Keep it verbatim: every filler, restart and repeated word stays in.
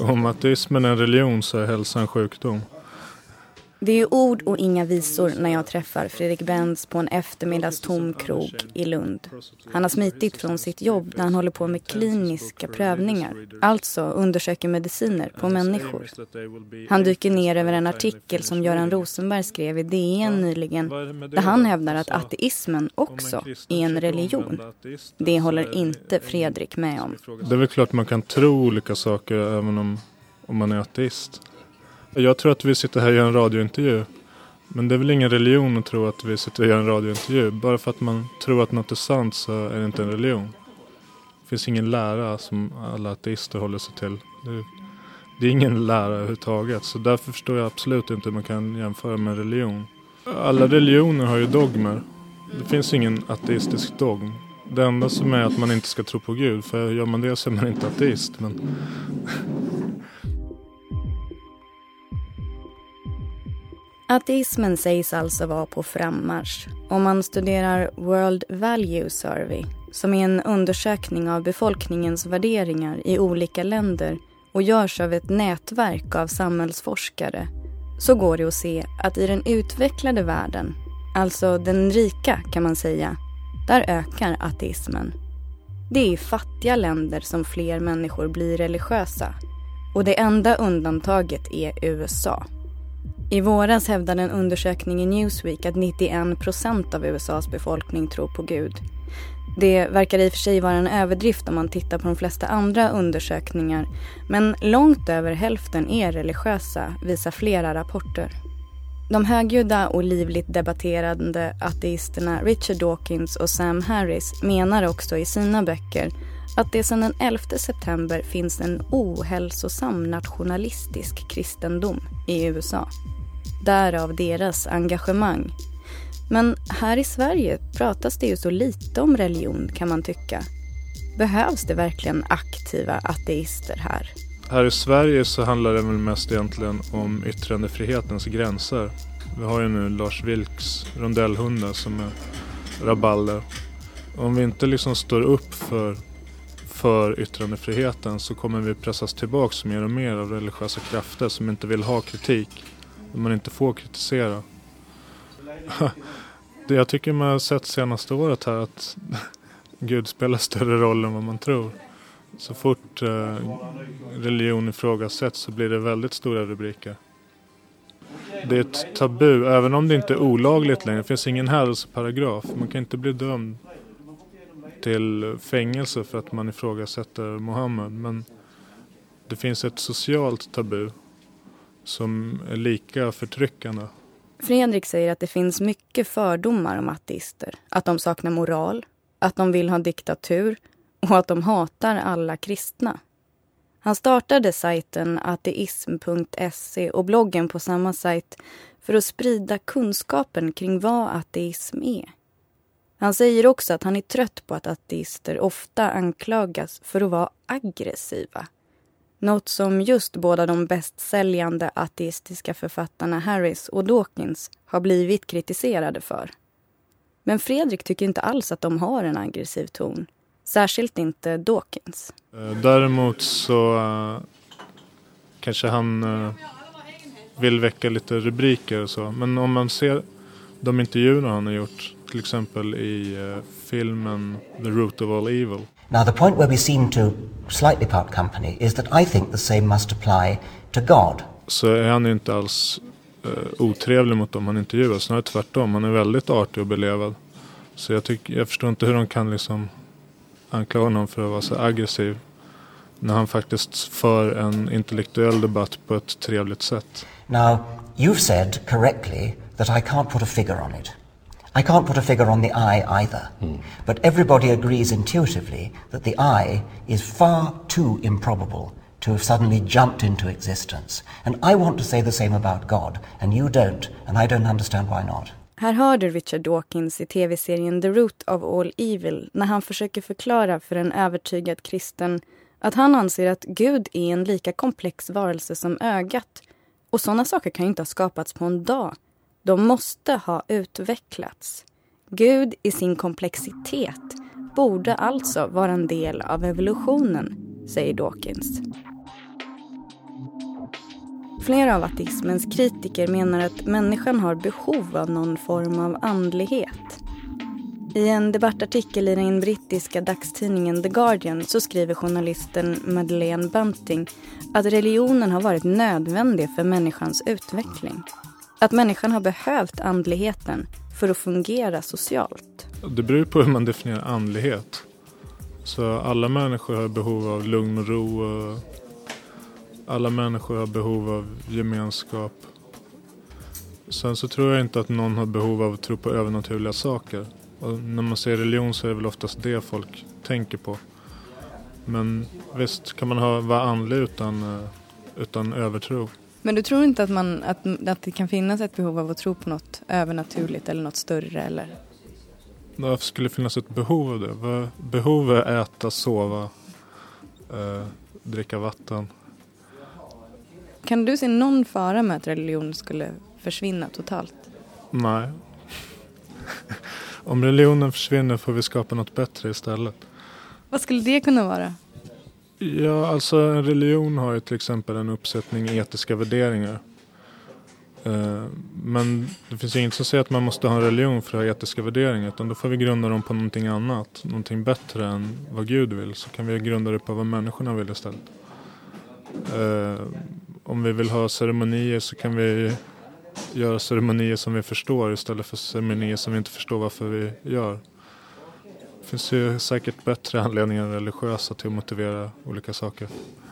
Om ateismen är en religion så är hälsan sjukdom. Det är ord och inga visor när jag träffar Fredrik Benz på en eftermiddagstom krog i Lund. Han har smitit från sitt jobb där han håller på med kliniska prövningar, alltså undersöker mediciner på människor. Han dyker ner över en artikel som Göran Rosenberg skrev i D N nyligen, där han hävdar att ateismen också är en religion. Det håller inte Fredrik med om. Det är väl klart man kan tro olika saker även om, om man är ateist. Jag tror att vi sitter här och gör en radiointervju. Men det är väl ingen religion att tro att vi sitter och gör en radiointervju. Bara för att man tror att något är sant så är det inte en religion. Det finns ingen lära som alla ateister håller sig till. Det är, det är ingen lära överhuvudtaget. Så därför förstår jag absolut inte hur man kan jämföra med religion. Alla religioner har ju dogmer. Det finns ingen ateistisk dogm. Det enda som är att man inte ska tro på Gud. För gör man det så är man inte ateist. Men... Ateismen sägs alltså vara på frammarsch. Om man studerar World Value Survey, som är en undersökning av befolkningens värderingar i olika länder och görs av ett nätverk av samhällsforskare, så går det att se att i den utvecklade världen, alltså den rika kan man säga, där ökar ateismen. Det är i fattiga länder som fler människor blir religiösa, och det enda undantaget är U S A. I våras hävdade en undersökning i Newsweek att nittioen procent av U S A:s befolkning tror på Gud. Det verkar i och för sig vara en överdrift om man tittar på de flesta andra undersökningar, men långt över hälften är religiösa, visar flera rapporter. De högljudda och livligt debatterande ateisterna Richard Dawkins och Sam Harris menar också i sina böcker att det sedan den elfte september finns en ohälsosam nationalistisk kristendom i U S A. Därav deras engagemang. Men här i Sverige pratas det ju så lite om religion, kan man tycka. Behövs det verkligen aktiva ateister här? Här i Sverige så handlar det väl mest egentligen om yttrandefrihetens gränser. Vi har ju nu Lars Vilks rondellhundar som är rabalder. Om vi inte liksom står upp för, för yttrandefriheten så kommer vi pressas tillbaka mer och mer av religiösa krafter som inte vill ha kritik. Som man inte får kritisera. Det jag tycker man har sett senaste året här att Gud spelar större roll än vad man tror. Så fort eh, religion ifrågasätts så blir det väldigt stora rubriker. Det är ett tabu, även om det inte är olagligt längre. Det finns ingen hädelseparagraf. Man kan inte bli dömd till fängelse för att man ifrågasätter Mohammed. Men det finns ett socialt tabu som är lika förtryckande. Fredrik säger att det finns mycket fördomar om ateister. Att de saknar moral, att de vill ha diktatur och att de hatar alla kristna. Han startade sajten ateism punkt se och bloggen på samma sajt för att sprida kunskapen kring vad ateism är. Han säger också att han är trött på att ateister ofta anklagas för att vara aggressiva. Något som just båda de bästsäljande ateistiska författarna Harris och Dawkins har blivit kritiserade för. Men Fredrik tycker inte alls att de har en aggressiv ton. Särskilt inte Dawkins. Däremot så uh, kanske han uh, vill väcka lite rubriker och så. Men om man ser de intervjuerna han har gjort, till exempel i uh, filmen The Root of All Evil. Now the point where we seem to slightly part company is that I think the same must apply to God. Så är han ju inte alls uh, otrevlig mot dem han intervjuar. Snarare tvärtom, han är väldigt artig och belevad. Så jag, tycker, jag förstår inte hur de kan liksom anklaga honom för att vara så aggressiv när han faktiskt för en intellektuell debatt på ett trevligt sätt. Now, you've said correctly that I can't put a figure on it. I can't put a figure on the eye either. Mm. But everybody agrees intuitively that the eye is far too improbable to have suddenly jumped into existence. And I want to say the same about God, and you don't, and I don't understand why not. Här hörde Richard Dawkins i tv-serien The Root of All Evil när han försöker förklara för en övertygad kristen att han anser att Gud är en lika komplex varelse som ögat. Och sådana saker kan ju inte ha skapats på en dag. De måste ha utvecklats. Gud i sin komplexitet borde alltså vara en del av evolutionen, säger Dawkins. Flera av ateismens kritiker menar att människan har behov av någon form av andlighet. I en debattartikel i den brittiska dagstidningen The Guardian så skriver journalisten Madeleine Bunting att religionen har varit nödvändig för människans utveckling. Att människan har behövt andligheten för att fungera socialt. Det beror på hur man definierar andlighet. Så alla människor har behov av lugn och ro. Och alla människor har behov av gemenskap. Sen så tror jag inte att någon har behov av att tro på övernaturliga saker. Och när man säger religion så är det väl oftast det folk tänker på. Men visst kan man ha, vara andlig utan, utan övertro. Men du tror inte att, man, att, att det kan finnas ett behov av att tro på något övernaturligt eller något större? Eller? Varför skulle det finnas ett behov av det? Behov är äta, sova, eh, dricka vatten. Kan du se någon fara med att religion skulle försvinna totalt? Nej. Om religionen försvinner får vi skapa något bättre istället. Vad skulle det kunna vara? Ja, alltså en religion har ju till exempel en uppsättning etiska värderingar. Eh, men det finns inget som säger att man måste ha en religion för att ha etiska värderingar. Utan då får vi grunda dem på någonting annat. Någonting bättre än vad Gud vill. Så kan vi grunda det på vad människorna vill istället. Eh, om vi vill ha ceremonier så kan vi göra ceremonier som vi förstår istället för ceremonier som vi inte förstår varför vi gör. Det finns ju säkert bättre anledningar än religiösa till att motivera olika saker.